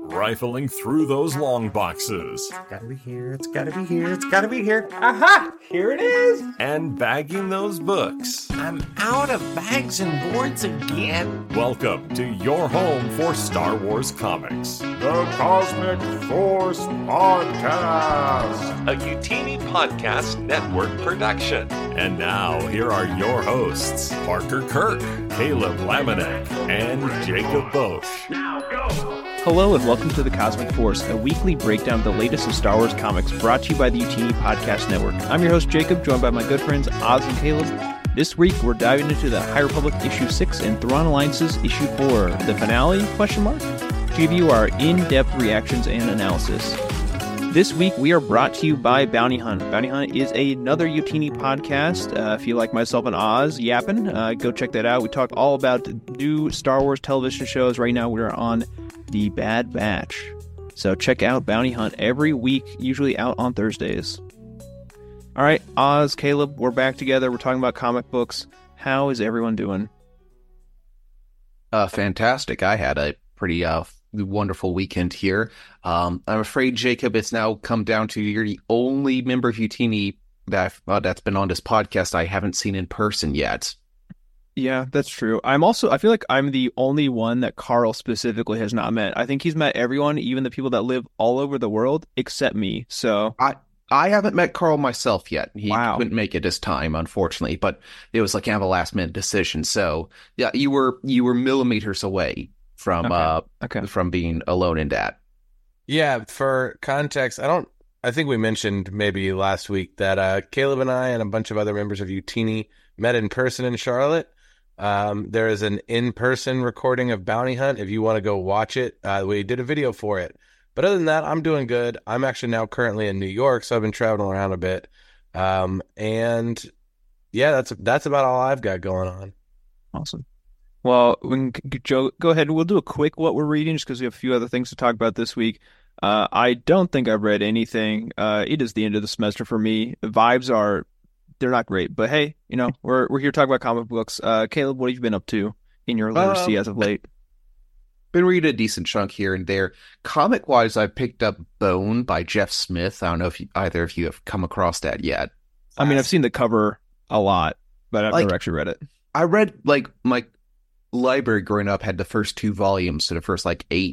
rifling through those long boxes. It's gotta be here, it's gotta be here, it's gotta be here. Aha! Here it is! And bagging those books. I'm out of bags and boards again. Welcome to your home for Star Wars comics. The Cosmic Force Podcast, A Utini Podcast Network production. And now, here are your hosts, Parker Kirk, Caleb Lamanek, and Jacob Bosch. now go! Hello and welcome to The Cosmic Force, a weekly breakdown of the latest of Star Wars comics brought to you by the Utini Podcast Network. I'm your host Jacob, joined by my good friends Oz and Caleb. This week we're diving into the High Republic issue 6 and Thrawn Alliance's issue 4, the finale, to give you our in-depth reactions and analysis. This week we are brought to you by Bounty Hunt. Bounty Hunt is another Utini podcast. If you like myself and Oz yapping, go check that out. We talk all about new Star Wars television shows. Right now we're on The Bad Batch. So check out Bounty Hunt every week, usually out on Thursdays. All right, Oz, Caleb, we're back together. We're talking about comic books. How is everyone doing? Fantastic. I had a pretty wonderful weekend here. I'm afraid, Jacob, it's now come down to you're the only member of Utini that's been on this podcast I haven't seen in person yet. Yeah, that's true. I feel like I'm the only one that Carl specifically has not met. I think he's met everyone, even the people that live all over the world, except me. So I haven't met Carl myself yet. He Wow. couldn't make it this time, unfortunately, but it was like kind of a last minute decision. So yeah, you were millimeters away from Okay. from being alone in that. Yeah, for context, I think we mentioned maybe last week that Caleb and I and a bunch of other members of Utini met in person in Charlotte. There is an in-person recording of Bounty Hunt if you want to go watch it. We did a video for it. But other than that, I'm doing good. I'm actually now currently in New York, so I've been traveling around a bit. And yeah, that's about all I've got going on. Awesome. Well, Joe, go ahead. We'll do a quick what we're reading just because we have a few other things to talk about this week. I don't think I've read anything. It is the end of the semester for me. The vibes they're not great, but hey, we're here to talk about comic books. Caleb, what have you been up to in your literacy as of late? Been reading a decent chunk here and there. Comic-wise, I picked up Bone by Jeff Smith. I don't know if either of you have come across that yet. I mean, I've seen the cover a lot, but I've never actually read it. I read, my library growing up had the first 2 volumes, so the first, 8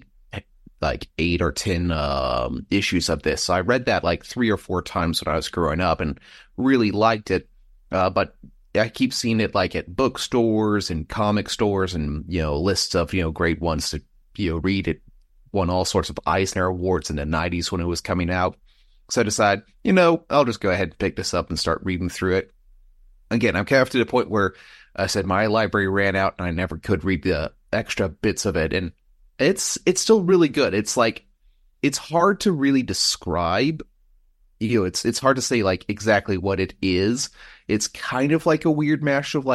or 10 issues of this. So I read that, 3 or 4 times when I was growing up and really liked it. But I keep seeing it, at bookstores and comic stores and, lists of, great ones to, read. It won all sorts of Eisner Awards in the 90s when it was coming out. So I decided, I'll just go ahead and pick this up and start reading through it. Again, I'm kind of to the point where I said my library ran out and I never could read the extra bits of it. And it's still really good. It's it's hard to really describe. It's hard to say exactly what it is. It's kind of like a weird mash of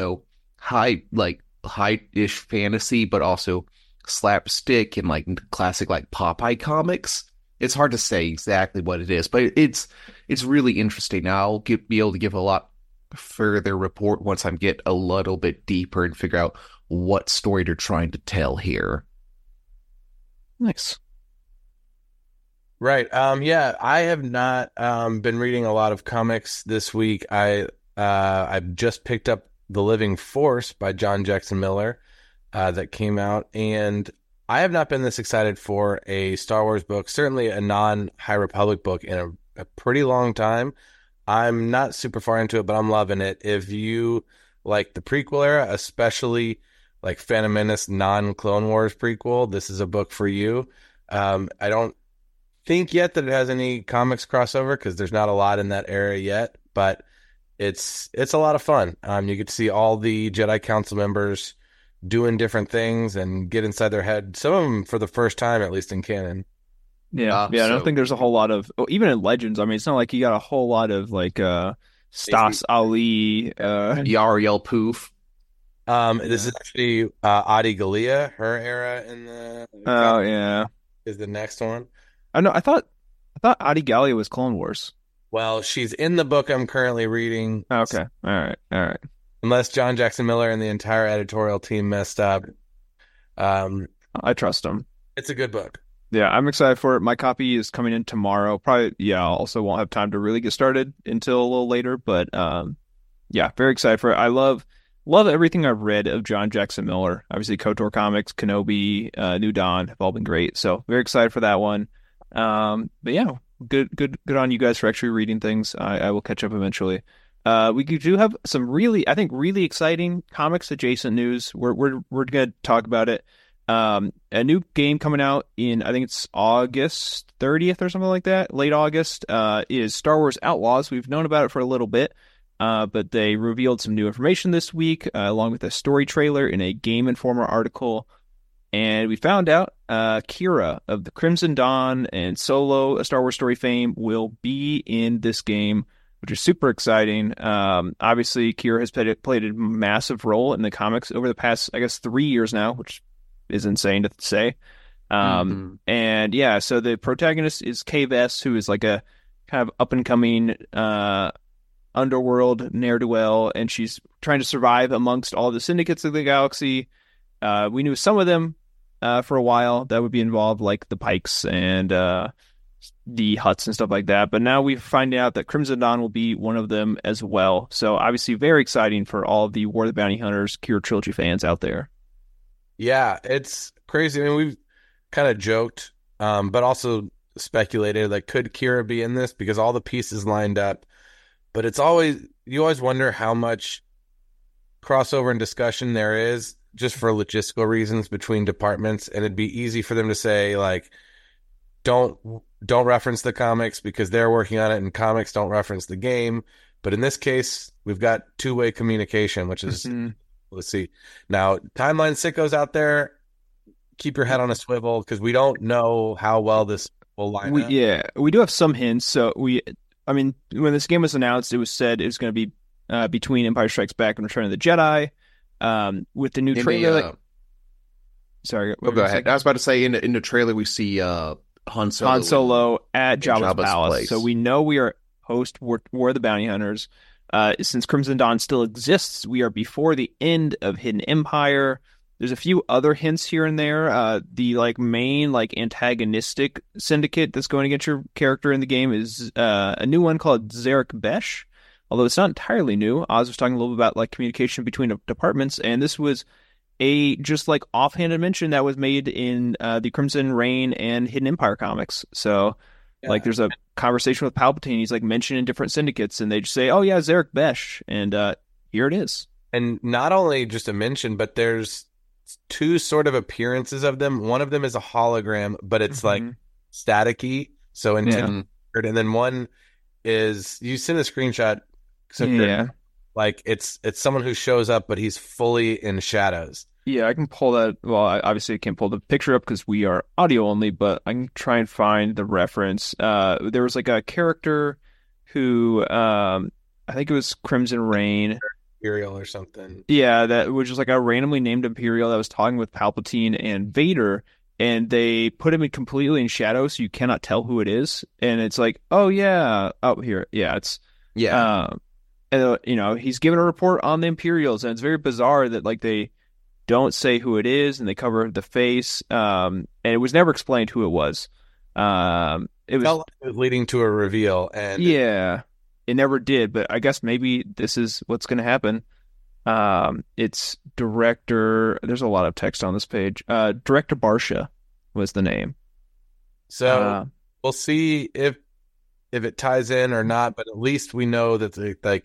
high-ish fantasy, but also slapstick and classic Popeye comics. It's hard to say exactly what it is, but it's really interesting. I'll be able to give a lot further report once I get a little bit deeper and figure out what story they're trying to tell here. Nice. Right. Yeah, I have not been reading a lot of comics this week. I just picked up The Living Force by John Jackson Miller that came out, and I have not been this excited for a Star Wars book, certainly a non-High Republic book, in a pretty long time. I'm not super far into it, but I'm loving it. If you like the prequel era, especially Phantom Menace non-Clone Wars prequel, this is a book for you. I don't think yet that it has any comics crossover because there's not a lot in that era yet, but it's a lot of fun. You get to see all the Jedi Council members doing different things and get inside their head. Some of them for the first time, at least in canon. Yeah, I don't think there's a whole lot of even in Legends. I mean, it's not like you got a whole lot of Stas Ali, Yariel Poof. This is actually Adi Gallia. Her era in the is the next one. I know. I thought Adi Gallia was Clone Wars. Well, she's in the book I'm currently reading. Okay, all right. Unless John Jackson Miller and the entire editorial team messed up. I trust him. It's a good book. Yeah, I'm excited for it. My copy is coming in tomorrow. Probably, yeah, I also won't have time to really get started until a little later, but yeah, very excited for it. I love everything I've read of John Jackson Miller. Obviously, KOTOR Comics, Kenobi, New Dawn have all been great. So very excited for that one. But yeah, good on you guys for actually reading things. I will catch up eventually. We do have some really, I think, really exciting comics adjacent news. We're gonna talk about it. A new game coming out in, I think it's August 30th or something like that, late August, is Star Wars Outlaws. We've known about it for a little bit, but they revealed some new information this week, along with a story trailer in a Game Informer article. And we found out Kira of the Crimson Dawn and Solo, a Star Wars story fame, will be in this game, which is super exciting. Obviously, Kira has played a massive role in the comics over the past, I guess, 3 years now, which is insane to say. And yeah, so the protagonist is Kay Vess, who is like a kind of up-and-coming underworld ne'er-do-well, and she's trying to survive amongst all the syndicates of the galaxy. We knew some of them for a while that would be involved, like the Pikes and the Hutts and stuff like that. But now we're finding out that Crimson Dawn will be one of them as well. So obviously very exciting for all of the War of the Bounty Hunters, Kira Trilogy fans out there. Yeah, it's crazy. I mean, we've kind of joked, but also speculated, like, could Kira be in this? Because all the pieces lined up. But you always wonder how much crossover and discussion there is just for logistical reasons between departments. And it'd be easy for them to say, like, don't reference the comics because they're working on it, and comics don't reference the game. But in this case, we've got two-way communication, which is... Let's see. Now, Timeline sickos out there, keep your head on a swivel because we don't know how well this will line up. Yeah, we do have some hints. So when this game was announced, it was said it was going to be between Empire Strikes Back and Return of the Jedi. With the new trailer, sorry, go ahead. I was about to say in the trailer we see Han Solo at Jabba's palace. Place. So we know we are post War of the Bounty Hunters. Since Crimson Dawn still exists, we are before the end of Hidden Empire. There's a few other hints here and there. The main antagonistic syndicate that's going against your character in the game is a new one called Zarek Besh. Although it's not entirely new. Oz was talking a little bit about communication between departments, and this was a just offhanded mention that was made in the Crimson Reign and Hidden Empire comics. So. Yeah. There's a conversation with Palpatine. He's mentioning different syndicates, and they just say, "Oh yeah, Zarek Besh," and here it is. And not only just a mention, but there's two sort of appearances of them. One of them is a hologram, but it's staticky, so intended. Yeah. And then one is you send a screenshot. So yeah, it's someone who shows up, but he's fully in shadows. Yeah, I can pull that. Well, I obviously can't pull the picture up because we are audio only, but I can try and find the reference. There was a character who, I think it was Crimson Reign. Imperial or something. Yeah, that was just a randomly named Imperial that was talking with Palpatine and Vader, and they put him completely in shadow so you cannot tell who it is. And it's oh yeah, oh here. Yeah, it's... Yeah. And, he's giving a report on the Imperials, and it's very bizarre that, they... don't say who it is, and they cover the face. And it was never explained who it was. It was leading to a reveal, and yeah, it never did. But I guess maybe this is what's going to happen. It's director. There's a lot of text on this page. Director Barsha was the name. So we'll see if it ties in or not. But at least we know that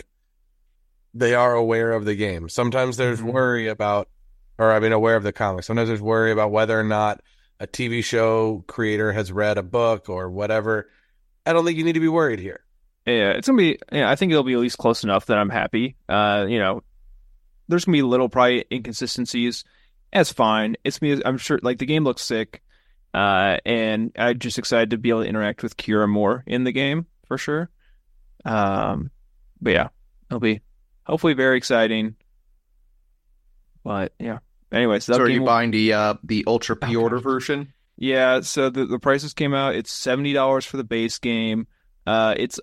they are aware of the game. Sometimes there's worry about. Aware of the comics. Sometimes there's worry about whether or not a TV show creator has read a book or whatever. I don't think you need to be worried here. Yeah, it's going to be, I think it'll be at least close enough that I'm happy. There's going to be little probably inconsistencies. That's fine. I'm sure, the game looks sick. And I'm just excited to be able to interact with Kira more in the game, for sure. But yeah, it'll be hopefully very exciting. But yeah. Anyways, so are you buying the Ultra pre-order version? Yeah, so the prices came out. It's $70 for the base game. It's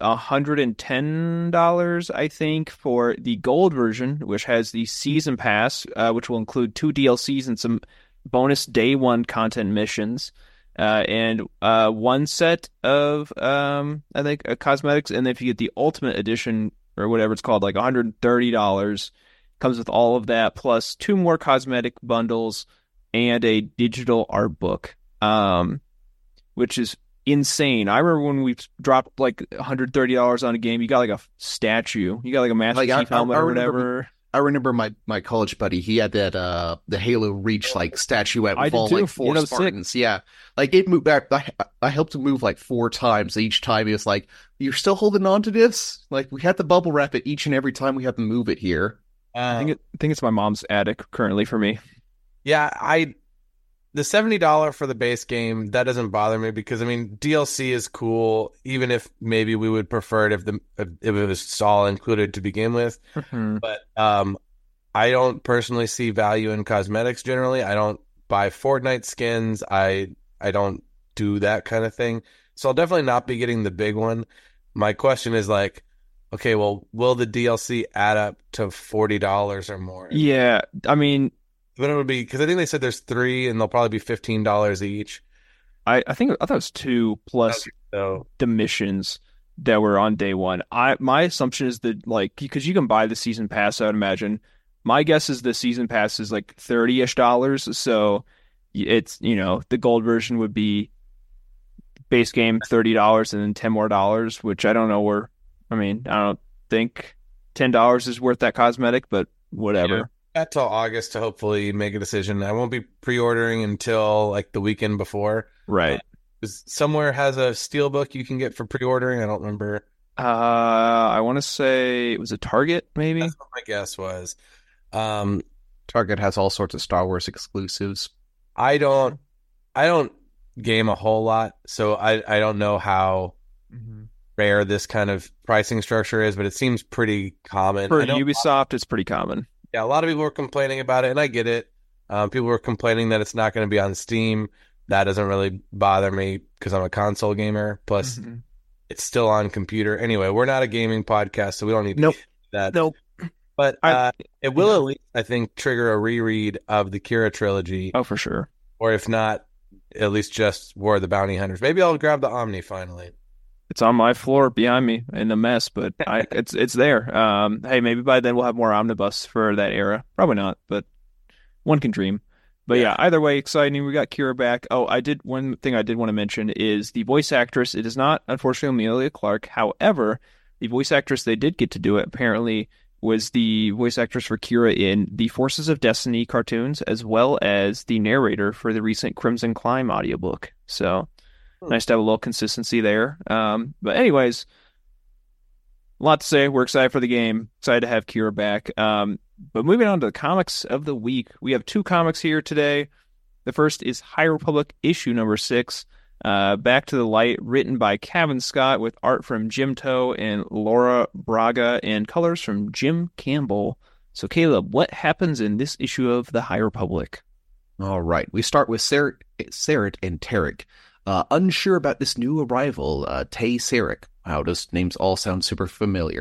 $110, I think, for the gold version, which has the season pass, which will include 2 DLCs and some bonus day one content missions. and one set of I think cosmetics, and if you get the Ultimate Edition or whatever it's called, like $130, comes with all of that plus 2 more cosmetic bundles and a digital art book, which is insane. I remember when we dropped like $130 on a game, you got like a statue, you got like a Master Chief helmet or whatever. I remember my college buddy. He had that the Halo Reach like statuette I with did all too. like 4 Sick. Spartans. Yeah, like it moved back. I helped him move like 4 times. Each time he was like, "You're still holding on to this? Like we had to bubble wrap it each and every time we have to move it here." I think it's my mom's attic currently for me. Yeah, the $70 for the base game, that doesn't bother me because I mean DLC is cool, even if maybe we would prefer it if it was all included to begin with. But I don't personally see value in cosmetics generally. I don't buy Fortnite skins. I don't do that kind of thing. So I'll definitely not be getting the big one. My question is like, okay, well, will the DLC add up to $40 or more? Yeah, I mean, Then it would be, because I think they said there's 3 and they'll probably be $15 each. I thought it was 2 plus So the missions that were on day one. My assumption is that like because you can buy the season pass, I would imagine. My guess is the season pass is like $30-ish, so it's the gold version would be base game $30 and then $10 more, which I don't know where. I mean, I don't think $10 is worth that cosmetic, but whatever. got till August to hopefully make a decision. I won't be pre-ordering until like the weekend before. Right. Somewhere has a steelbook you can get for pre-ordering. I don't remember. I want to say it was a Target, maybe. That's what my guess was. Target has all sorts of Star Wars exclusives. I don't game a whole lot, so I don't know how rare this kind of pricing structure is, but it seems pretty common. For Ubisoft, it's pretty common. Yeah, a lot of people were complaining about it, and I get it. People were complaining that it's not going to be on Steam. That doesn't really bother me because I'm a console gamer. Plus, it's still on computer. Anyway, we're not a gaming podcast, so we don't need to get that. Nope. But it will at least, I think, trigger a reread of the Kira trilogy. Oh, for sure. Or if not, at least just War of the Bounty Hunters. Maybe I'll grab the Omni finally. It's on my floor behind me in a mess, but it's there. Hey, maybe by then we'll have more omnibus for that era. Probably not, but one can dream. But yeah, either way, exciting. We got Kira back. Oh, one thing I did want to mention is the voice actress. It is not, unfortunately, Emilia Clarke. However, the voice actress they did get to do it apparently was the voice actress for Kira in the Forces of Destiny cartoons, as well as the narrator for the recent Crimson Climb audiobook. So nice to have a little consistency there. But anyways, a lot to say. We're excited for the game. Excited to have Kira back. But moving on to the comics of the week, we have 2 comics here today. The first is High Republic issue number 6, Back to the Light, written by Kevin Scott with art from Jim Toh and Laura Braga and colors from Jim Campbell. So Caleb, what happens in this issue of the High Republic? All right, we start with Sarek and Tarek. Unsure about this new arrival, Tay Sarek. Wow, those names all sound super familiar.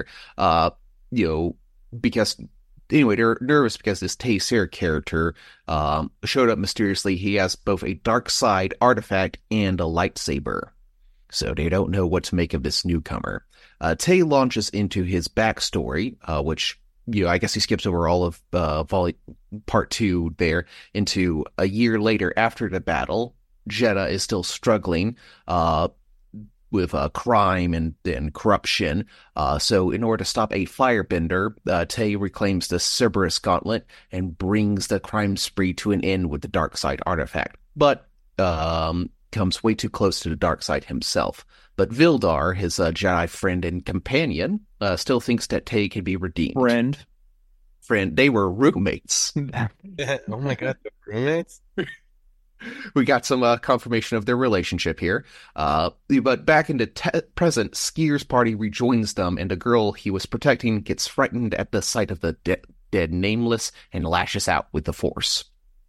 Because anyway, they're nervous because this Tay Sarek character showed up mysteriously. He has both a dark side artifact and a lightsaber, so they don't know what to make of this newcomer. Tay launches into his backstory, which I guess he skips over all of part 2 there, into a year later after the battle. Jedha is still struggling with crime and corruption. So in order to stop a firebender, Tay reclaims the Cerberus Gauntlet and brings the crime spree to an end with the dark side artifact. But comes way too close to the dark side himself. But Vildar, his Jedi friend and companion, still thinks that Tay can be redeemed. Friend, they were roommates. Oh my god, the roommates? We got some confirmation of their relationship here. But back in the present, Skier's party rejoins them, and the girl he was protecting gets frightened at the sight of the dead Nameless and lashes out with the Force.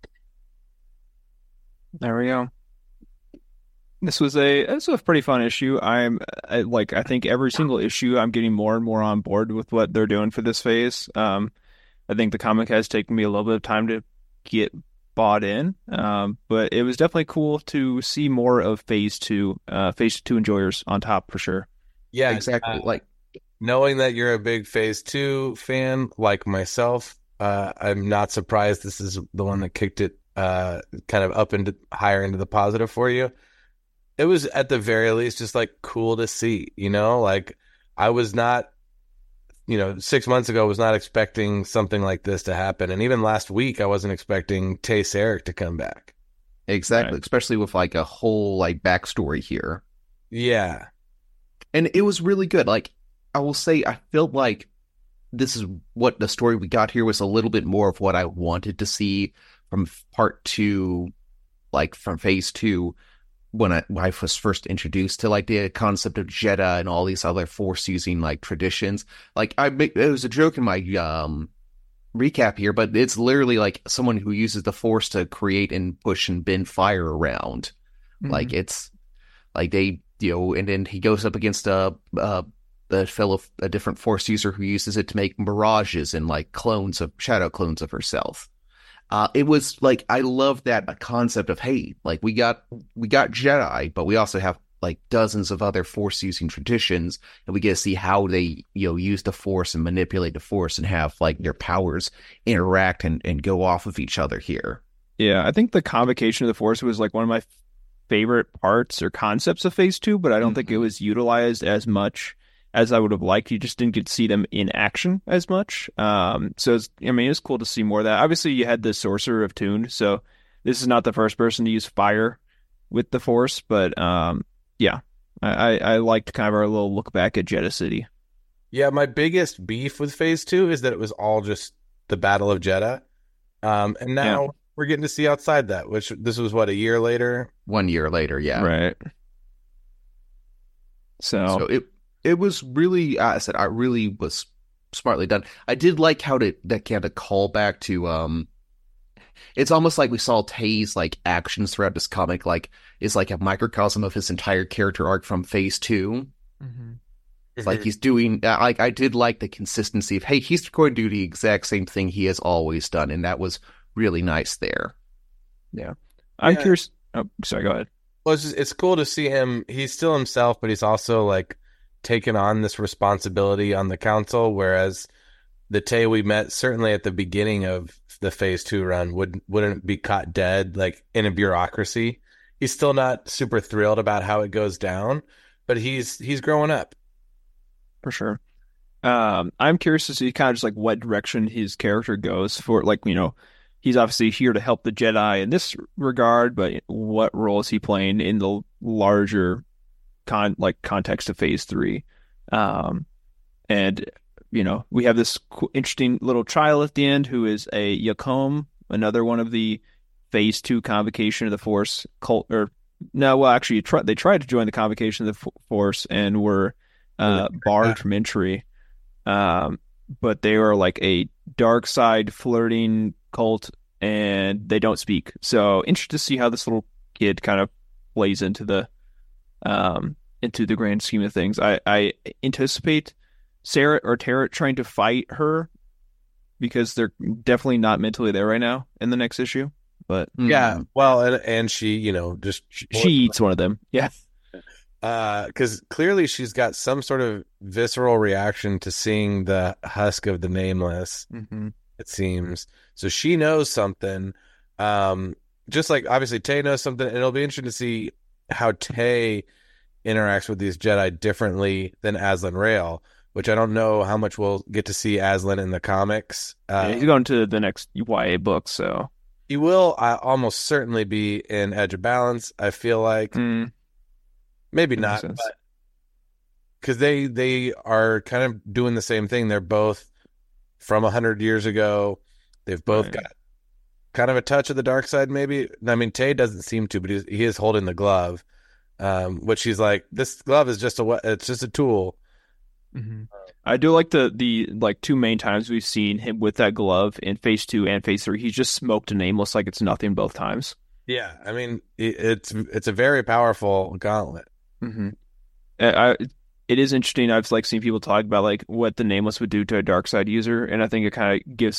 There we go. This was a pretty fun issue. I think every single issue I'm getting more and more on board with what they're doing for this phase. I think the comic has taken me a little bit of time to get bought in. But it was definitely cool to see more of Phase 2 enjoyers on top for sure. Yeah, exactly. Like knowing that you're a big Phase 2 fan like myself, I'm not surprised this is the one that kicked it kind of up into higher into the positive for you. It was at the very least just like cool to see, like I was not, 6 months ago was not expecting something like this to happen. And even last week, I wasn't expecting Tay Sarek to come back. exactly, Right. especially with like a whole like backstory here. Yeah. And it was really good. Like, I will say, I felt like this is what the story we got here was a little bit more of what I wanted to see from part 2, like from Phase 2, when I was first introduced to like the concept of Jedi and all these other Force using like traditions. Like, it was a joke in my recap here, but it's literally like someone who uses the Force to create and push and bend fire around. Like, it's like they, and then he goes up against a different Force user who uses it to make mirages and like shadow clones of herself. It was like, I love that concept of, hey, like we got Jedi, but we also have like dozens of other Force using traditions, and we get to see how they use the Force and manipulate the Force and have like their powers interact and go off of each other here. Yeah, I think the convocation of the Force was like one of my favorite parts or concepts of Phase 2, but I don't think it was utilized as much as I would have liked. You just didn't get to see them in action as much. So it's cool to see more of that. Obviously, you had the Sorcerer of Tune, so this is not the first person to use fire with the Force, but yeah, I liked kind of our little look back at Jedha City. Yeah, my biggest beef with Phase 2 is that it was all just the Battle of Jedha. And now we're getting to see outside that, which this was what, a year later? 1 year later, yeah. Right. So it was really, I said, I really was smartly done. I did like how that kind of call back to, it's almost like we saw Tay's like actions throughout this comic, like is like a microcosm of his entire character arc from Phase 2. It's like he's doing, like, I did like the consistency of, hey, he's going to do the exact same thing he has always done. And that was really nice there. yeah, I'm curious. Oh, sorry, go ahead. Well, it's cool to see him. He's still himself, but he's also like taken on this responsibility on the council, whereas the Tay we met certainly at the beginning of the Phase 2 run wouldn't be caught dead like in a bureaucracy. He's still not super thrilled about how it goes down, but he's growing up. For sure. I'm curious to see kind of just like what direction his character goes for, like, he's obviously here to help the Jedi in this regard, but what role is he playing in the larger context of Phase 3? And we have this interesting little child at the end who is a Yacom, another one of the Phase 2 Convocation of the Force cult. Or no, well, actually, they tried to join the Convocation of the Force and were barred from entry. But they were like a dark side flirting cult, and they don't speak. So interested to see how this little kid kind of plays into the grand scheme of things. I anticipate Sarah or Tara trying to fight her because they're definitely not mentally there right now in the next issue. But Yeah, well, and she, she eats one of them. Yeah. Because clearly she's got some sort of visceral reaction to seeing the husk of the Nameless, it seems. So she knows something. Just like obviously Tay knows something, and it'll be interesting to see how Tay interacts with these Jedi differently than Aslan Rael, which I don't know how much we'll get to see Aslan in the comics. He's going to the next YA book, so he will almost certainly be in Edge of Balance, I feel like. Maybe not, because they are kind of doing the same thing. They're both from 100 years ago. They've both got kind of a touch of the dark side, maybe. I mean, Tay doesn't seem to, but he is holding the glove, which he's like, this glove is just a tool. I do like the like two main times we've seen him with that glove in Phase 2 and Phase 3. He's just smoked a Nameless like it's nothing both times. Yeah, I mean, it's a very powerful gauntlet. It is interesting. I've seen people talk about like what the Nameless would do to a dark side user, and I think it kind of gives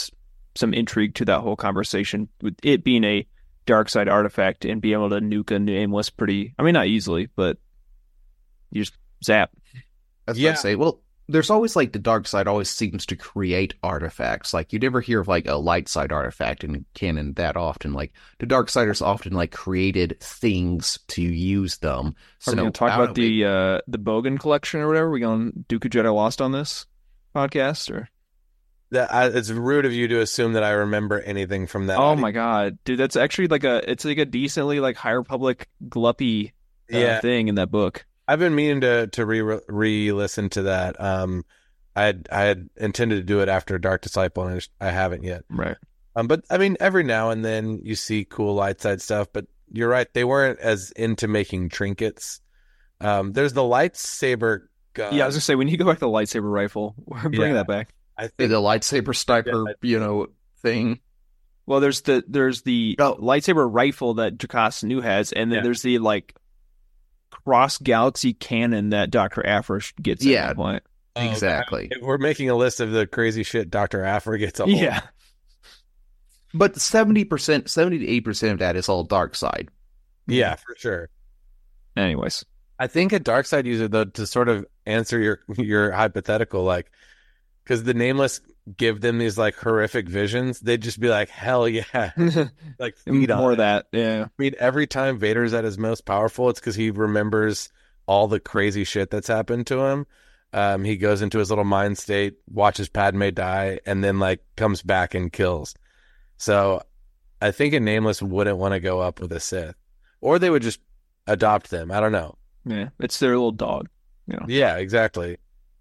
some intrigue to that whole conversation with it being a dark side artifact and be able to nuke a Nameless pretty, I mean, not easily, but you just zap. That's what I say. Well, there's always like the dark side always seems to create artifacts. Like you never hear of like a light side artifact in canon that often. Like the dark siders often like created things to use them. So we're going to talk about the Bogan collection or whatever. We going Duke of Jedi Lost on this podcast or? It's rude of you to assume that I remember anything from that. Oh my god, dude, that's actually it's like a decently like High Republic gluppy thing in that book. I've been meaning to re-listen to that. I had intended to do it after Dark Disciple, and I haven't yet. Right. But I mean, every now and then you see cool light side stuff. But you're right; they weren't as into making trinkets. There's the lightsaber gun. Yeah, I was gonna say we need to go back to the lightsaber rifle. Bring that back. I think the lightsaber sniper, thing. Well, there's the lightsaber rifle that Jocasta Nu has, and then there's the like cross galaxy cannon that Dr. Aphra gets at one point. Exactly. We're making a list of the crazy shit Dr. Aphra gets. Yeah. But 70% to 80% of that is all dark side. Yeah, for sure. Anyways, I think a dark side user, though, to sort of answer your hypothetical, like, because the Nameless give them these like horrific visions, they'd just be like, hell yeah, like feed more on of that. Yeah, I mean, every time Vader's at his most powerful, it's because he remembers all the crazy shit that's happened to him. He goes into his little mind state, watches Padme die, and then like comes back and kills. So I think a Nameless wouldn't want to go up with a Sith, or they would just adopt them. I don't know. Yeah, it's their little dog. Yeah, exactly.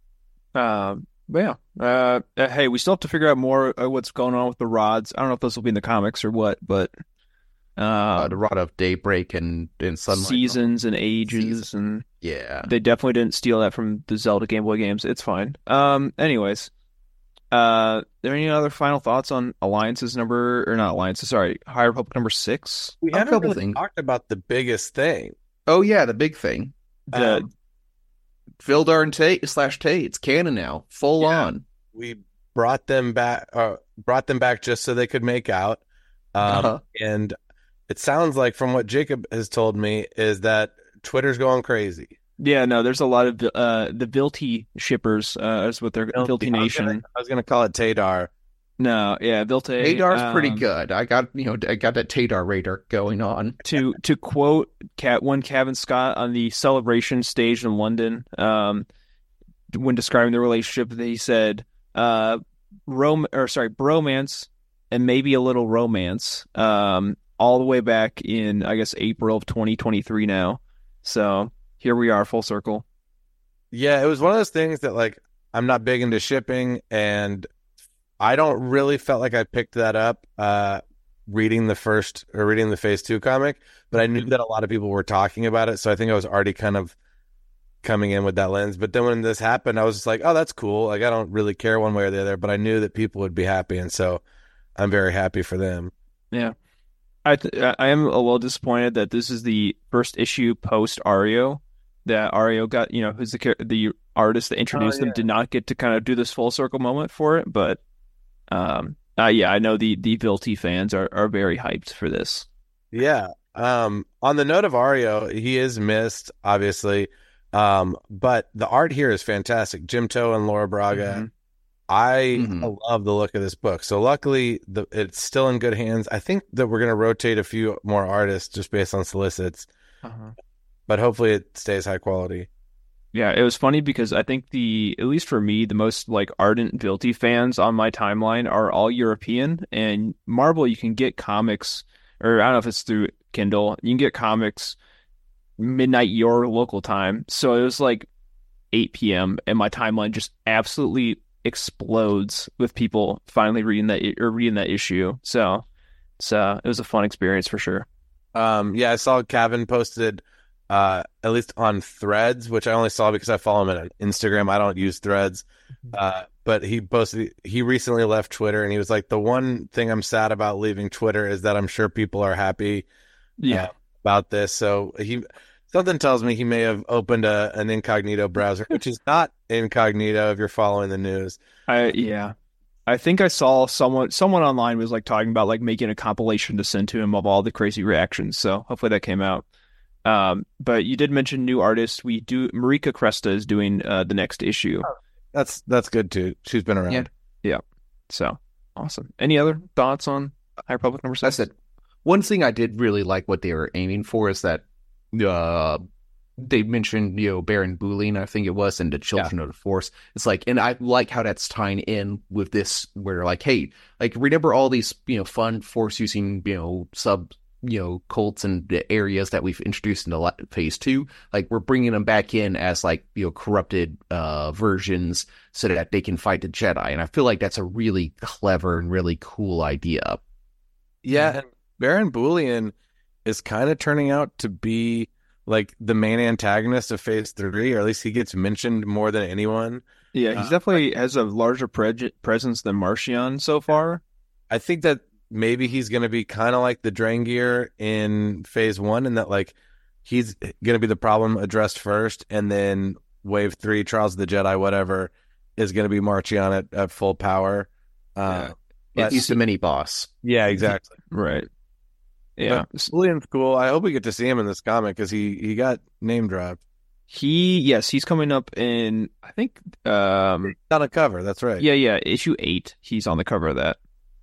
But yeah, hey, we still have to figure out more what's going on with the rods. I don't know if this will be in the comics or what, but the Rod of Daybreak and Sunlight. Seasons and ages, and they definitely didn't steal that from the Zelda Game Boy games. It's fine. Anyways, there any other final thoughts on High Republic number 6? We haven't really talked about the biggest thing. Oh yeah, the big thing. Fildar and Tate it's canon now, full on. We brought them back just so they could make out. And it sounds like, from what Jacob has told me, is that Twitter's going crazy. Yeah, no, there's a lot of the Vilty shippers, is what they're Vilty Nation. I was gonna call it Tadar. No, yeah, Vilte. Tadar's pretty good. I got that Tadar radar going on. To quote Kevin Scott on the Celebration stage in London, when describing the relationship, he said, bromance and maybe a little romance, all the way back in, I guess, April of 2023 now. So here we are, full circle. Yeah, it was one of those things that, like, I'm not big into shipping, and I don't really felt like I picked that up reading the Phase 2 comic, but I knew that a lot of people were talking about it, so I think I was already kind of coming in with that lens. But then when this happened, I was just like, oh, that's cool. Like, I don't really care one way or the other, but I knew that people would be happy, and so I'm very happy for them. Yeah. I am a little disappointed that this is the first issue post Ario, that Ario got, who's the artist that introduced them, did not get to kind of do this full circle moment for it, but I know the Vilty fans are very hyped for this. Yeah. On the note of Ario, he is missed, obviously. But the art here is fantastic. Jim Toh and Laura Braga. Mm-hmm. I love the look of this book. So luckily it's still in good hands. I think that we're going to rotate a few more artists just based on solicits, but hopefully it stays high quality. Yeah, it was funny because I think at least for me, the most like ardent Vilty fans on my timeline are all European, and Marvel, you can get comics, or I don't know if it's through Kindle, you can get comics midnight your local time. So it was like 8 p.m. and my timeline just absolutely explodes with people finally reading that issue. So it was a fun experience for sure. I saw Kevin posted at least on Threads, which I only saw because I follow him on Instagram. I don't use Threads. But he posted, he recently left Twitter, and he was like, the one thing I'm sad about leaving Twitter is that I'm sure people are happy about this. So something tells me he may have opened an incognito browser, which is not incognito if you're following the news. I I think I saw someone online was like talking about like making a compilation to send to him of all the crazy reactions. So hopefully that came out. But you did mention new artists. Marika Cresta is doing the next issue. That's good too. She's been around. Yeah. So awesome. Any other thoughts on High Republic number 6? That's it. One thing I did really like what they were aiming for is that they mentioned, Baron Boolean, I think it was, and the Children of the Force. It's like, and I like how that's tying in with this, where like, hey, like remember all these, fun Force using, cults and the areas that we've introduced into phase 2. Like we're bringing them back in as like, corrupted versions so that they can fight the Jedi. And I feel like that's a really clever and really cool idea. Yeah. And Baron Boolean is kind of turning out to be like the main antagonist of phase 3, or at least he gets mentioned more than anyone. Yeah, he definitely has a larger presence than Marchion so far. I think that maybe he's going to be kind of like the Drangir in phase 1, and that like he's going to be the problem addressed first, and then wave 3, Trials of the Jedi, whatever, is going to be Marchion at full power. He's the mini boss. Yeah, exactly. Right. Yeah, Boolean's cool. I hope we get to see him in this comic because he got name dropped. He's coming up in, I think, on a cover. That's right. Yeah, issue 8. He's on the cover of that.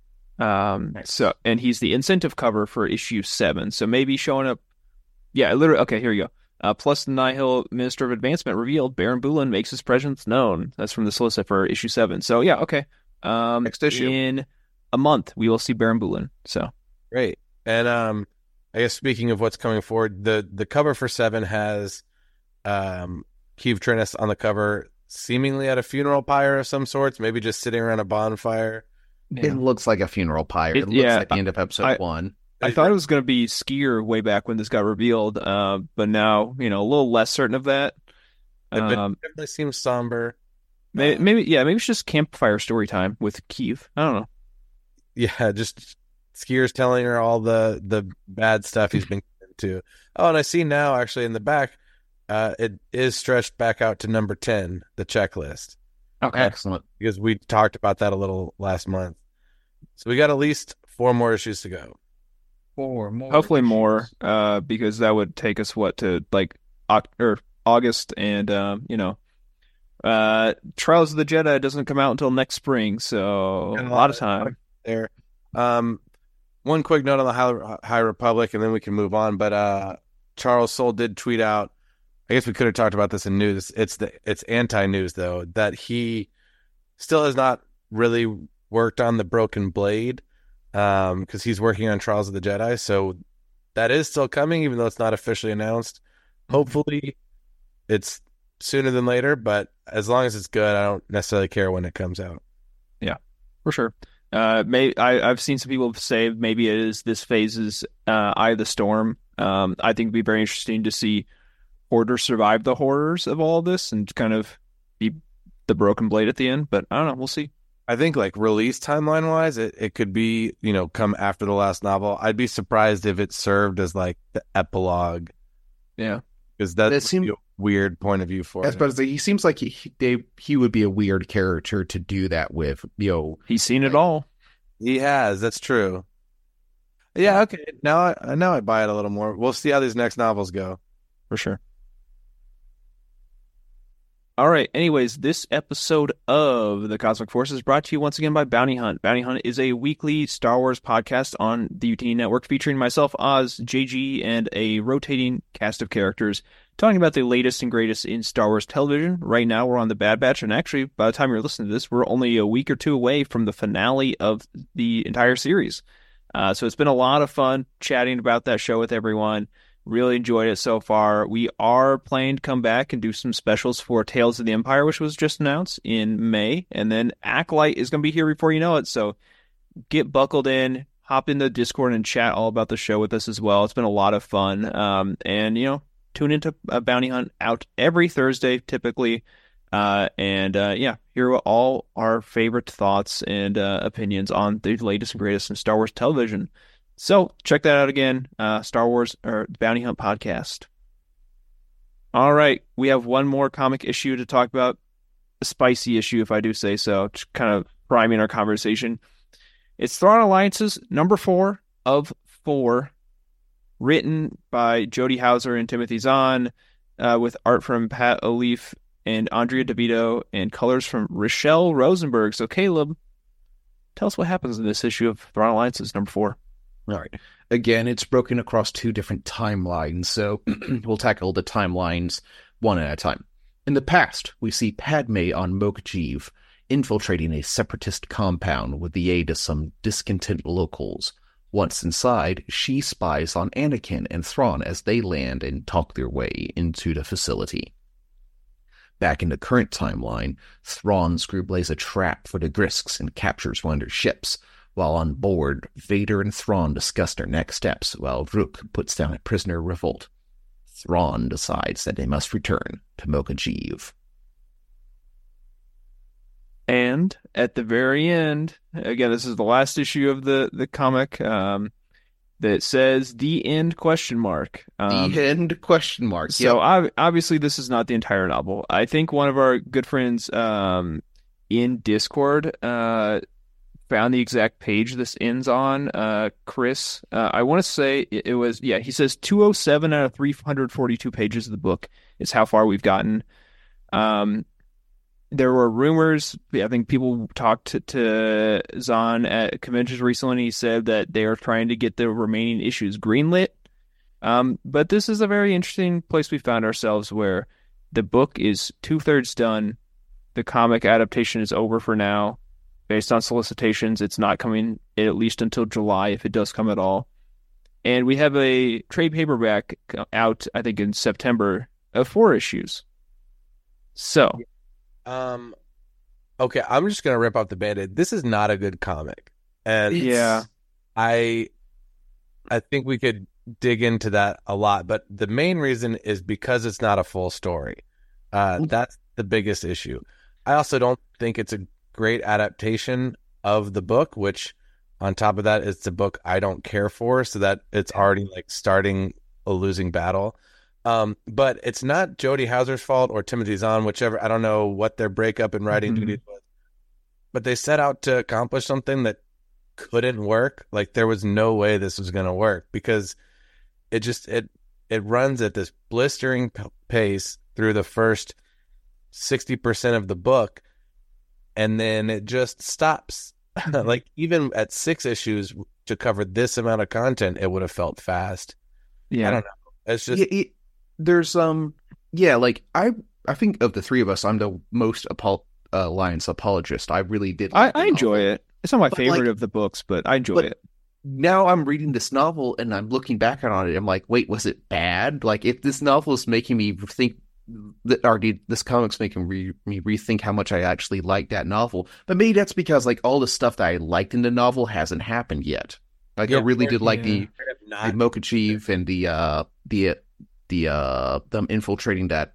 Nice. So, and he's the incentive cover for issue 7. So maybe showing up. Yeah, literally. Okay, here you go. Plus, the Nihil Minister of Advancement revealed Baron Boolean makes his presence known. That's from the solicit for issue 7. So yeah, okay. Next issue in a month we will see Baron Boolean. So great. And I guess speaking of what's coming forward, the cover for 7 has Keeve Trennis on the cover, seemingly at a funeral pyre of some sorts, maybe just sitting around a bonfire. It looks like a funeral pyre. It looks like the end of episode 1. I thought it was going to be Skier way back when this got revealed, but now, a little less certain of that. It definitely seems somber. Maybe it's just campfire story time with Keeve. I don't know. Yeah, just Skier's telling her all the bad stuff he's been into. Oh, and I see now, actually, in the back, it is stretched back out to number 10, the checklist. Okay. Excellent. Because we talked about that a little last month. So we got at least 4 more issues to go. 4 more. Hopefully issues. more, because that would take us, to like August, and, Trials of the Jedi doesn't come out until next spring, so a lot of time. There. One quick note on the High Republic, and then we can move on. But Charles Soule did tweet out, I guess we could have talked about this in news. It's anti-news, though, that he still has not really worked on the Broken Blade, because he's working on Trials of the Jedi. So that is still coming, even though it's not officially announced. Hopefully it's sooner than later, but as long as it's good, I don't necessarily care when it comes out. Yeah, for sure. I've seen some people say maybe it is this phase's Eye of the Storm. I think it'd be very interesting to see Order survive the horrors of all this and kind of be the Broken Blade at the end. But I don't know. We'll see. I think like release timeline wise, it could be, come after the last novel. I'd be surprised if it served as like the epilogue. Yeah. Because that seems a weird point of view for him. But he seems like he would be a weird character to do that with. He's seen it all. He has. That's true. Yeah. Okay. Now I buy it a little more. We'll see how these next novels go. For sure. All right. Anyways, this episode of The Cosmic Force is brought to you once again by Bounty Hunt. Bounty Hunt is a weekly Star Wars podcast on the UT Network featuring myself, Oz, JG, and a rotating cast of characters talking about the latest and greatest in Star Wars television. Right now, we're on the Bad Batch, and actually, by the time you're listening to this, we're only a week or 2 away from the finale of the entire series. So it's been a lot of fun chatting about that show with everyone. Really enjoyed it so far. We are planning to come back and do some specials for Tales of the Empire, which was just announced in May. And then Acolyte is going to be here before you know it. So get buckled in, hop into Discord and chat all about the show with us as well. It's been a lot of fun. And tune into Bounty Hunt out every Thursday, typically. Hear all our favorite thoughts and opinions on the latest and greatest in Star Wars television. So check that out again, Star Wars or Bounty Hunt podcast. All right, we have one more comic issue to talk about, a spicy issue, if I do say so. Just kind of priming our conversation. It's Thrawn Alliances number 4 of 4, written by Jody Hauser and Timothy Zahn, with art from Pat O'Leaf and Andrea DeVito, and colors from Rochelle Rosenberg. So, Caleb, tell us what happens in this issue of Thrawn Alliances number 4. All right. Again, it's broken across 2 different timelines, so we'll tackle the timelines one at a time. In the past, we see Padme on Mokjiv infiltrating a separatist compound with the aid of some discontent locals. Once inside, she spies on Anakin and Thrawn as they land and talk their way into the facility. Back in the current timeline, Thrawn's crew lays a trap for the Grisks and captures one of their ships. While on board, Vader and Thrawn discuss their next steps, while Rook puts down a prisoner revolt. Thrawn decides that they must return to Mokjiv. And at the very end, again, this is the last issue of the comic, that says "The End?" The End? So obviously this is not the entire novel. I think one of our good friends in Discord found the exact page this ends on. Chris, I want to say it was, he says 207 out of 342 pages of the book is how far we've gotten. There were rumors. I think people talked to Zahn at conventions recently. He said that they are trying to get the remaining issues greenlit. But this is a very interesting place we found ourselves, where the book is 2/3 done. The comic adaptation is over for now. Based on solicitations, it's not coming at least until July, if it does come at all. And we have a trade paperback out, I think, in September of 4 issues. So... okay, I'm just gonna rip off the Band-Aid. This is not a good comic, and I think we could dig into that a lot. But the main reason is because it's not a full story. That's the biggest issue. I also don't think it's a great adaptation of the book, which, on top of that, it's a book I don't care for, so that it's already like starting a losing battle. But it's not Jody Hauser's fault or Timothy Zahn, whichever. I don't know what their breakup in writing duties was, but they set out to accomplish something that couldn't work. Like, there was no way this was going to work, because it runs at this blistering pace through the first 60% of the book, and then it just stops. Like, even at 6 issues to cover this amount of content, it would have felt fast. Yeah, I don't know. It's just. There's like I think of the 3 of us, I'm the most Alliance apologist. I really did. I enjoy it. It's not my favorite of the books, but I enjoy it. Now I'm reading this novel and I'm looking back on it. I'm like, wait, was it bad? Like, if this novel is making me think this comic's making me rethink how much I actually like that novel. But maybe that's because like all the stuff that I liked in the novel hasn't happened yet. Like, I really did like the Mokjiv and them infiltrating the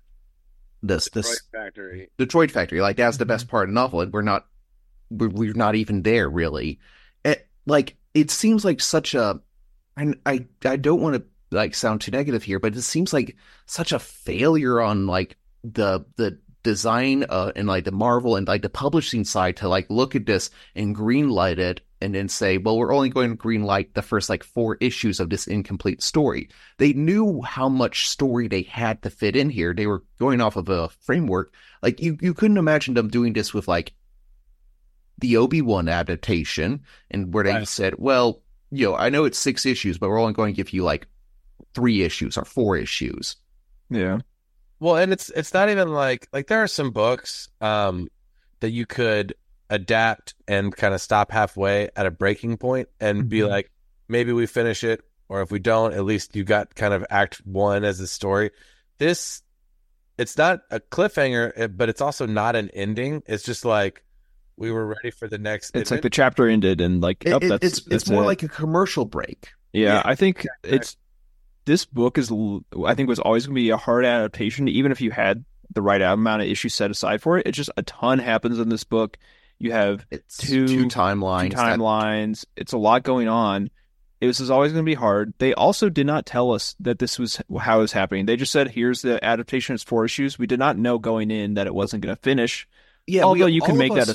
Droid factory. Like, that's the best part of the novel, and we're not even there really. It seems like such a, and I don't want to like sound too negative here, but it seems like such a failure on like the design and like the Marvel and like the publishing side to like look at this and greenlight it and then say, well, we're only going to greenlight the first like 4 issues of this incomplete story. They knew how much story they had to fit in here. They were going off of a framework. Like, you couldn't imagine them doing this with like the Obi-Wan adaptation, and where they said, well, I know it's 6 issues, but we're only going to give you like 3 issues or 4 issues. Yeah. Well, and it's not even like there are some books that you could adapt and kind of stop halfway at a breaking point and be like, maybe we finish it, or if we don't, at least you got kind of act 1 as a story. This, it's not a cliffhanger, but it's also not an ending. It's just like, we were ready for the next. It's like the chapter ended and like, it's more like a commercial break. Yeah, I think this book was always going to be a hard adaptation, even if you had the right amount of issues set aside for it. It's just a ton happens in this book. You have two timelines. It's a lot going on. This is always going to be hard. They also did not tell us that this was how it was happening. They just said, here's the adaptation. It's 4 issues. We did not know going in that it wasn't going to finish. Yeah, although you can make that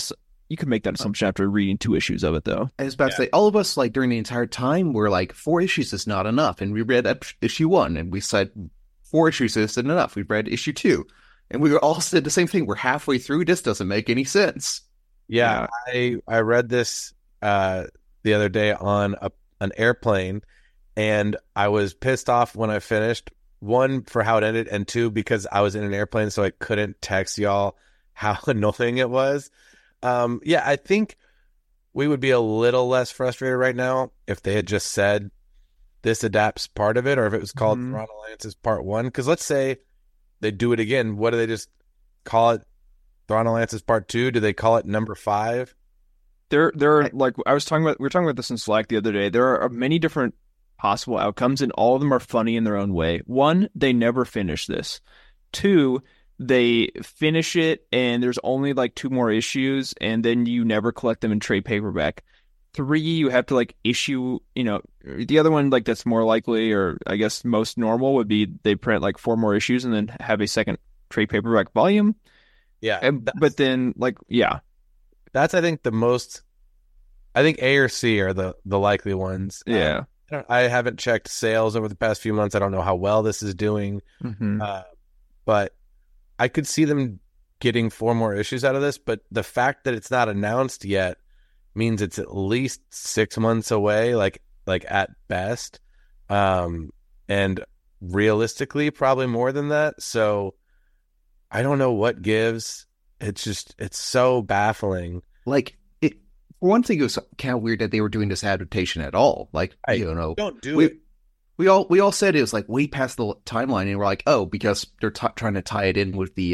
you could make that assumption after reading 2 issues of it, though. I was about to say, all of us, like, during the entire time, were like, 4 issues is not enough. And we read issue 1, and we said 4 issues isn't enough. We read issue 2. And we all said the same thing. We're halfway through. This doesn't make any sense. Yeah, I read this the other day on an airplane, and I was pissed off when I finished. 1, for how it ended, and 2, because I was in an airplane, so I couldn't text y'all how annoying it was. Yeah, I think we would be a little less frustrated right now if they had just said this adapts part of it, or if it was called Thrawn Alliance's Part 1. Because let's say they do it again. What do they just call it? Thrawn Alliance's Part 2? Do they call it number 5? There are, like, we were talking about this in Slack the other day. There are many different possible outcomes, and all of them are funny in their own way. 1, they never finish this. 2, they finish it, and there's only like 2 more issues, and then you never collect them in trade paperback. 3, you have to like issue, the other one, like, that's more likely, or I guess most normal, would be they print like 4 more issues and then have a second trade paperback volume. Yeah. But then, like, yeah. That's, I think, I think A or C are the likely ones. Yeah. I haven't checked sales over the past few months. I don't know how well this is doing. But I could see them getting 4 more issues out of this. But the fact that it's not announced yet means it's at least 6 months away, like at best. And realistically, probably more than that. So I don't know what gives. It's so baffling. Like, for one thing, it was kind of weird that they were doing this adaptation at all. Like, don't do it. We all said it was like way past the timeline, and we're like, oh, because they're trying to tie it in with the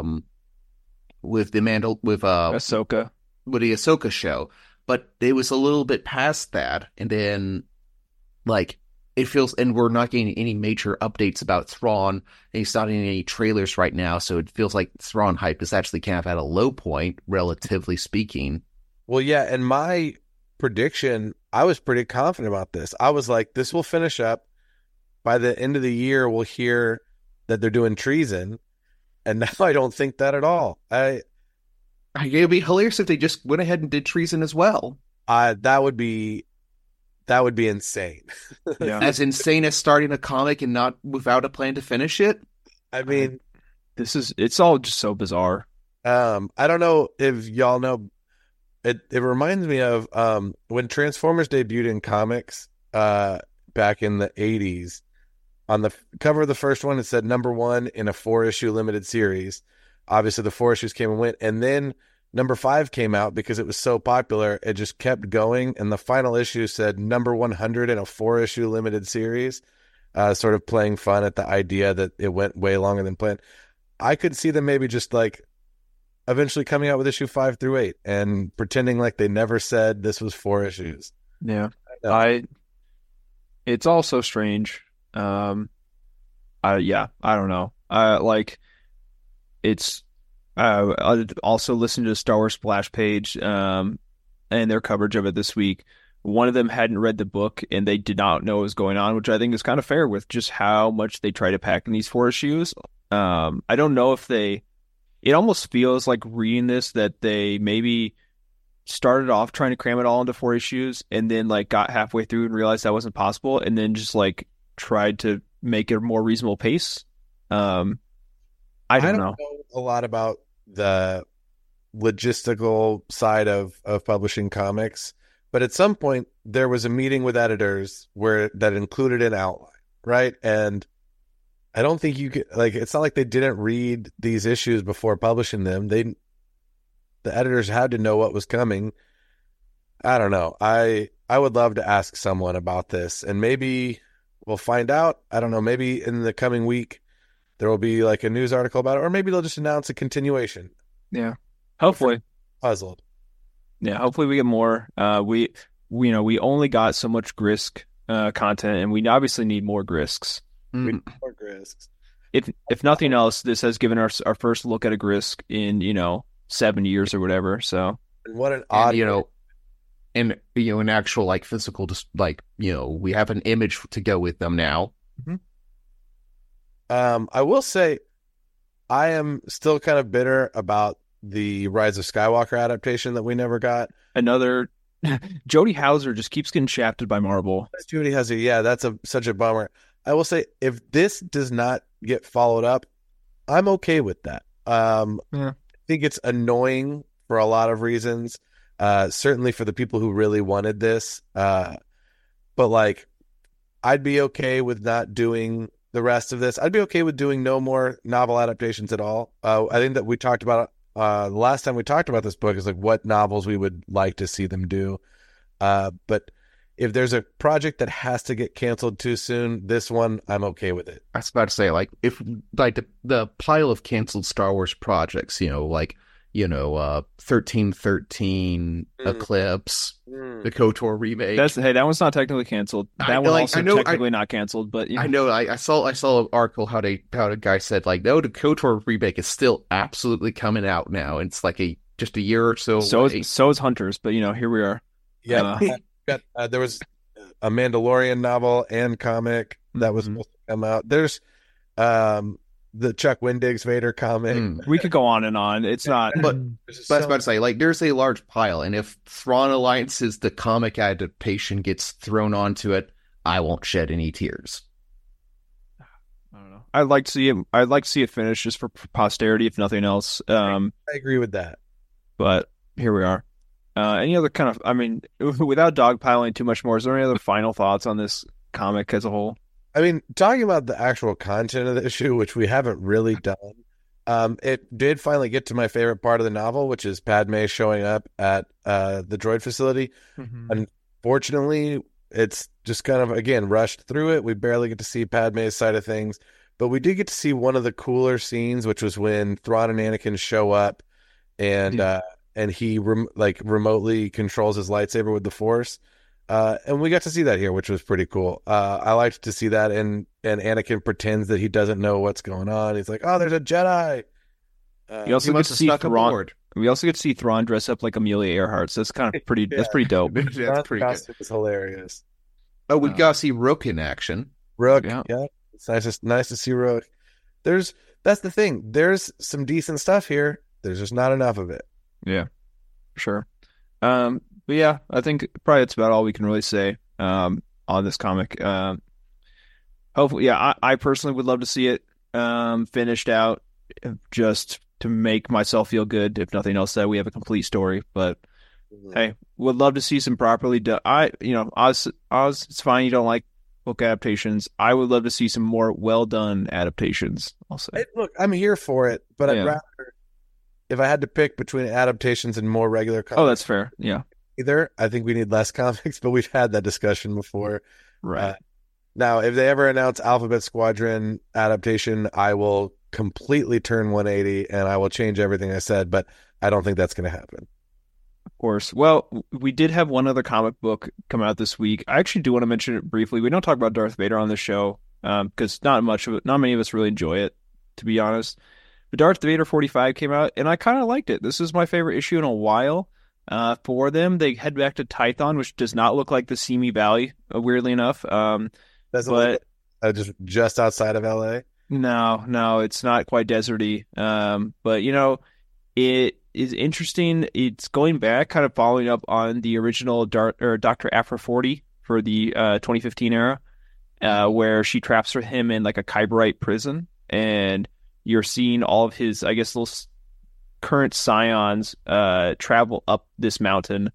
Ahsoka, with the Ahsoka show. But it was a little bit past that, and then like it feels, and we're not getting any major updates about Thrawn, and he's not in any trailers right now, so it feels like Thrawn hype is actually kind of at a low point, relatively speaking. Well, yeah, and my prediction, I was pretty confident about this. I was like, this will finish up. By the end of the year, we'll hear that they're doing treason. And now I don't think that at all. It would be hilarious if they just went ahead and did treason as well. That would be insane. Yeah. As insane as starting a comic and not without a plan to finish it. I mean, it's all just so bizarre. I don't know if y'all know. It reminds me of when Transformers debuted in comics back in the 80s. On the cover of the first one, it said number 1 in a 4-issue limited series. Obviously, the 4 issues came and went. And then number 5 came out because it was so popular. It just kept going. And the final issue said number 100 in a 4-issue limited series, sort of playing fun at the idea that it went way longer than planned. I could see them maybe just like eventually coming out with issue 5 through 8 and pretending like they never said this was 4 issues. Yeah. It's all so strange. I don't know. I also listened to the Star Wars Splash page, and their coverage of it this week. One of them hadn't read the book and they did not know what was going on, which I think is kind of fair with just how much they try to pack in these 4 issues. I don't know if it almost feels like reading this that they maybe started off trying to cram it all into 4 issues and then like got halfway through and realized that wasn't possible and then just like tried to make it a more reasonable pace. I don't know a lot about the logistical side of publishing comics, but at some point there was a meeting with editors that included an outline, right? And I don't think you could, like, it's not like they didn't read these issues before publishing them. The editors had to know what was coming. I don't know. I would love to ask someone about this, and maybe we'll find out. I don't know. Maybe in the coming week there will be like a news article about it, or maybe they'll just announce a continuation. Yeah. Hopefully. Puzzled. Yeah. Hopefully we get more. We only got so much Grisk content, and we obviously need more Grisks. We need more Grisks. If nothing else, this has given our first look at a Grisk in 7 years or whatever. So, and what an odd, an actual like physical, just like we have an image to go with them now. Mm-hmm. I will say, I am still kind of bitter about the Rise of Skywalker adaptation that we never got. Another Jody Hauser just keeps getting shafted by Marvel. Judy has that's such a bummer. I will say, if this does not get followed up, I'm okay with that. I think it's annoying for a lot of reasons. Certainly for the people who really wanted this. But like, I'd be okay with not doing the rest of this. I'd be okay with doing no more novel adaptations at all. I think that we talked about the last time we talked about this book is like what novels we would like to see them do. But if there's a project that has to get canceled too soon, this one, I'm okay with it. I was about to say, like, if like the pile of canceled Star Wars projects, 1313, Eclipse, the KOTOR remake. That one's not technically canceled. That one also technically not canceled, but I know. I saw an article how a guy said like, no, the KOTOR remake is still absolutely coming out now. It's like just a year or so. So is Hunters, but here we are. Yeah. There was a Mandalorian novel and comic that was supposed to come out. There's the Chuck Wendig's Vader comic. We could go on and on. It's not. But I was about to say, like, there's a large pile, and if Thrawn Alliance's the comic adaptation gets thrown onto it, I won't shed any tears. I don't know. I'd like to see it. I'd like to see it finished just for posterity, if nothing else. I agree with that. But here we are. Any other kind of, without dogpiling too much more, is there any other final thoughts on this comic as a whole? I mean, talking about the actual content of the issue, which we haven't really done, it did finally get to my favorite part of the novel, which is Padme showing up at the droid facility. Unfortunately, it's just kind of, again, rushed through it. We barely get to see Padme's side of things, but we did get to see one of the cooler scenes, which was when Thrawn and Anakin show up and he remotely controls his lightsaber with the Force. And we got to see that here, which was pretty cool. I liked to see that, and Anakin pretends that he doesn't know what's going on. He's like, "Oh, there's a Jedi." We also get to see Thrawn. We also get to see Thrawn dress up like Amelia Earhart. So that's kind of pretty. That's pretty dope. That's pretty good. It's hilarious. Oh, we got to see Rook in action. Rook, yeah. It's nice to see Rook. That's the thing. There's some decent stuff here. There's just not enough of it. Yeah, sure. But yeah, I think probably that's about all we can really say on this comic. Hopefully, yeah, I personally would love to see it finished out, just to make myself feel good. If nothing else, that we have a complete story. But hey, would love to see some properly done. Oz, it's fine. You don't like book adaptations. I would love to see some more well done adaptations. I'll say. Look, I'm here for it, but I'd rather, if I had to pick between adaptations and more regular comics. Oh, that's fair. Yeah. I think we need less comics, but we've had that discussion before. Right. Now, if they ever announce Alphabet Squadron adaptation, I will completely turn 180 and I will change everything I said, but I don't think that's going to happen. Of course. Well, we did have one other comic book come out this week. I actually do want to mention it briefly. We don't talk about Darth Vader on this show because not many of us really enjoy it, to be honest. But Darth Vader 45 came out, and I kind of liked it. This is my favorite issue in a while. For them, they head back to Tython, which does not look like the Simi Valley, weirdly enough. But just outside of LA. No, it's not quite deserty. But it is interesting. It's going back, kind of following up on the original Dr. Aphra 40 for the 2015 era, where she traps him in like a Kyberite prison, and you're seeing all of his, I guess, little current scions travel up this mountain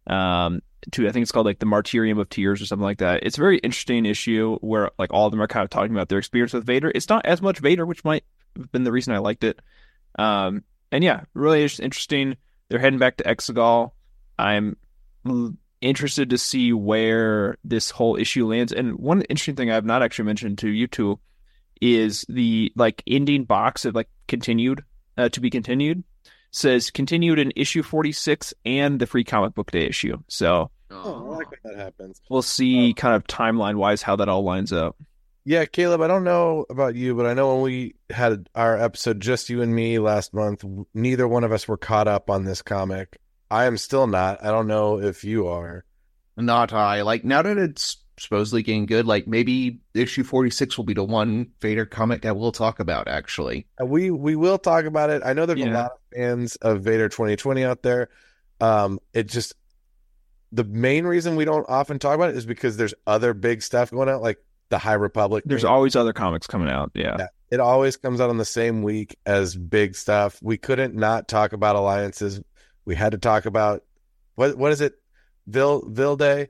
to, I think it's called like the Martyrium of Tears or something like that. It's a very interesting issue where like all of them are kind of talking about their experience with Vader. It's not as much Vader, which might have been the reason I liked it. And yeah, really interesting. They're heading back to Exegol. I'm interested to see where this whole issue lands. And one interesting thing I have not actually mentioned to you two is the like ending box of like continued to be continued. Says continued in issue 46 and the Free Comic Book Day issue. So I like when that happens. We'll see kind of timeline wise how that all lines up. Yeah, Caleb, I don't know about you, but I know when we had our episode, just you and me last month, neither one of us were caught up on this comic. I am still not. I don't know if you are. Not I. Like, now that it's supposedly getting good. Like maybe issue 46 will be the one Vader comic that we'll talk about, actually. We will talk about it. I know there's a lot of fans of Vader 2020 out there. It just, the main reason we don't often talk about it is because there's other big stuff going out, like the High Republic. There's always other comics coming out. Yeah. It always comes out on the same week as big stuff. We couldn't not talk about alliances. We had to talk about, what is it? Vilde?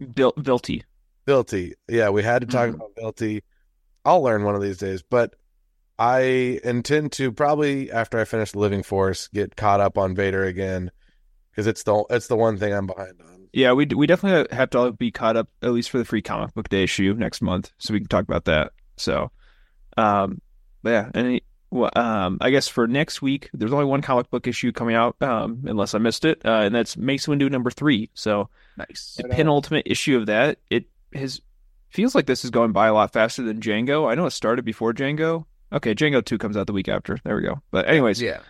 Vilty. Yeah, we had to talk about Vilty. I'll learn one of these days, but I intend to probably, after I finish the Living Force, get caught up on Vader again, because it's the one thing I'm behind on. Yeah, we definitely have to be caught up, at least for the Free Comic Book Day issue next month, so we can talk about that. So, but yeah, I guess for next week, there's only one comic book issue coming out, unless I missed it, and that's Mace Windu number 3. So, nice. The penultimate issue of that. It feels like this is going by a lot faster than Django. I know it started before Django. Okay, Django 2 comes out the week after. There we go. But anyways, yeah.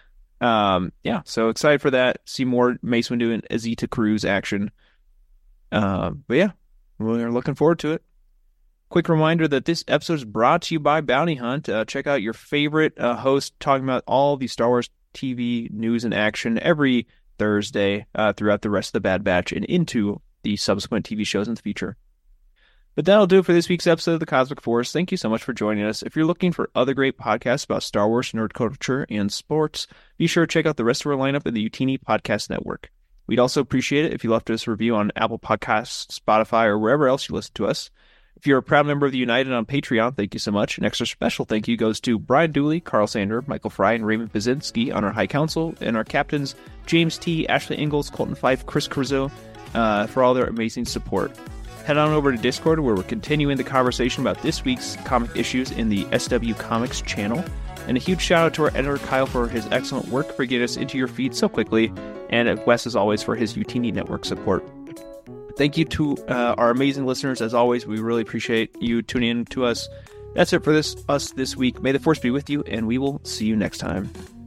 So excited for that. See more Mace Windu and Azita Cruz action. But yeah, we're looking forward to it. Quick reminder that this episode is brought to you by Bounty Hunt. Check out your favorite host talking about all the Star Wars TV news and action every Thursday throughout the rest of the Bad Batch and into the subsequent TV shows in the future. But that'll do it for this week's episode of The Cosmic Force. Thank you so much for joining us. If you're looking for other great podcasts about Star Wars, nerd culture, and sports, be sure to check out the rest of our lineup in the Utini Podcast Network. We'd also appreciate it if you left us a review on Apple Podcasts, Spotify, or wherever else you listen to us. If you're a proud member of the United on Patreon, thank you so much. An extra special thank you goes to Brian Dooley, Carl Sander, Michael Fry, and Raymond Bazinski on our High Council, and our captains James T., Ashley Ingalls, Colton Fife, Chris Creuzot, for all their amazing support. Head on over to Discord, where we're continuing the conversation about this week's comic issues in the SW Comics channel. And a huge shout out to our editor Kyle for his excellent work for getting us into your feed so quickly, and Wes, as always, for his Utini Network support. Thank you to our amazing listeners. As always, we really appreciate you tuning in to us. That's it for us this week. May the Force be with you, and we will see you next time.